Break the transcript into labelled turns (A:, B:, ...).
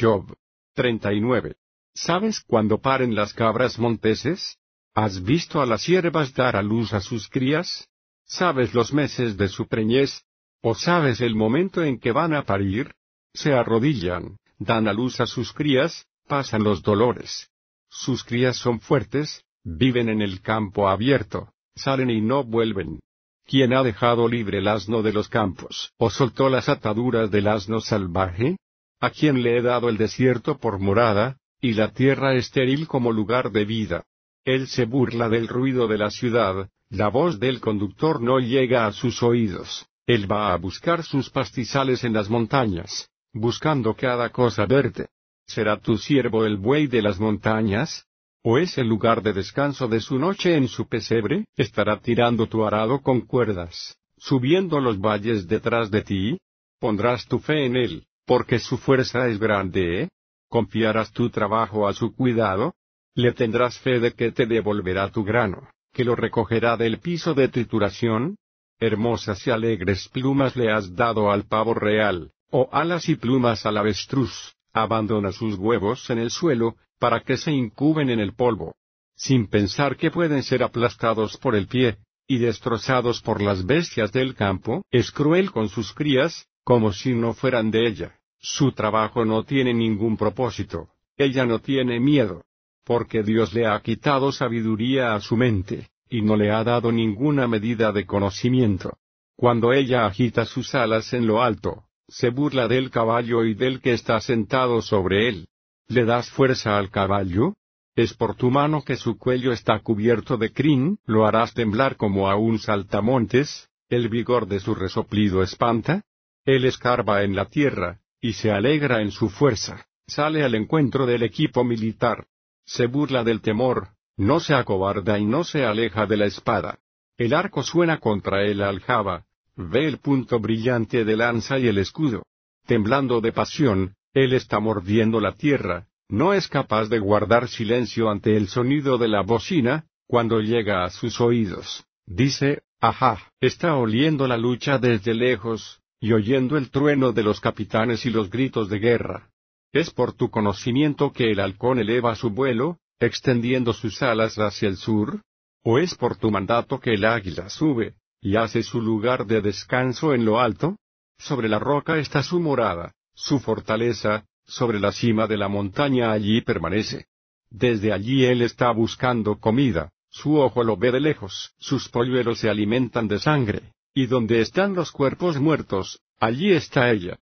A: Job 39. ¿Sabes cuándo paren las cabras monteses? ¿Has visto a las ciervas dar a luz a sus crías? ¿Sabes los meses de su preñez? ¿O sabes el momento en que van a parir? Se arrodillan, dan a luz a sus crías, pasan los dolores. Sus crías son fuertes, viven en el campo abierto, salen y no vuelven. ¿Quién ha dejado libre el asno de los campos, o soltó las ataduras del asno salvaje? ¿A quién le he dado el desierto por morada, y la tierra estéril como lugar de vida? Él se burla del ruido de la ciudad, la voz del conductor no llega a sus oídos. Él va a buscar sus pastizales en las montañas, buscando cada cosa verde. ¿Será tu siervo el buey de las montañas? ¿O es el lugar de descanso de su noche en su pesebre? ¿Estará tirando tu arado con cuerdas, subiendo los valles detrás de ti? ¿Pondrás tu fe en él, porque su fuerza es grande? ¿Confiarás tu trabajo a su cuidado? ¿Le tendrás fe de que te devolverá tu grano, que lo recogerá del piso de trituración? Hermosas y alegres plumas le has dado al pavo real, o alas y plumas al avestruz. Abandona sus huevos en el suelo, para que se incuben en el polvo. Sin pensar que pueden ser aplastados por el pie, y destrozados por las bestias del campo. Es cruel con sus crías, como si no fueran de ella. Su trabajo no tiene ningún propósito, ella no tiene miedo. Porque Dios le ha quitado sabiduría a su mente, y no le ha dado ninguna medida de conocimiento. Cuando ella agita sus alas en lo alto, se burla del caballo y del que está sentado sobre él. ¿Le das fuerza al caballo? ¿Es por tu mano que su cuello está cubierto de crin? ¿Lo harás temblar como a un saltamontes? ¿El vigor de su resoplido espanta? Él escarba en la tierra, y se alegra en su fuerza. Sale al encuentro del equipo militar. Se burla del temor, no se acobarda y no se aleja de la espada. El arco suena contra él aljaba. Ve el punto brillante de lanza y el escudo. Temblando de pasión, él está mordiendo la tierra, no es capaz de guardar silencio ante el sonido de la bocina, cuando llega a sus oídos. Dice, ajá, está oliendo la lucha desde lejos, y oyendo el trueno de los capitanes y los gritos de guerra. ¿Es por tu conocimiento que el halcón eleva su vuelo, extendiendo sus alas hacia el sur? ¿O es por tu mandato que el águila sube, y hace su lugar de descanso en lo alto? Sobre la roca está su morada, su fortaleza, sobre la cima de la montaña allí permanece. Desde allí él está buscando comida, su ojo lo ve de lejos, sus polluelos se alimentan de sangre, y donde están los cuerpos muertos, allí está ella.